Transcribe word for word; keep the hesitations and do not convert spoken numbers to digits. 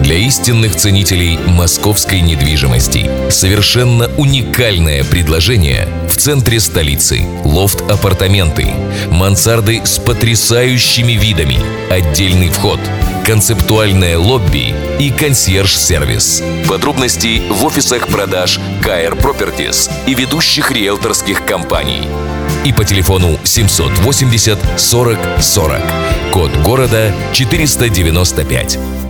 Для истинных ценителей московской недвижимости совершенно уникальное предложение в центре столицы. Лофт-апартаменты, мансарды с потрясающими видами, отдельный вход, концептуальное лобби и консьерж-сервис. Подробности в офисах продаж ка эр Properties и ведущих риэлторских компаний. И по телефону семьсот восемьдесят сорок сорок, код города четыреста девяносто пять.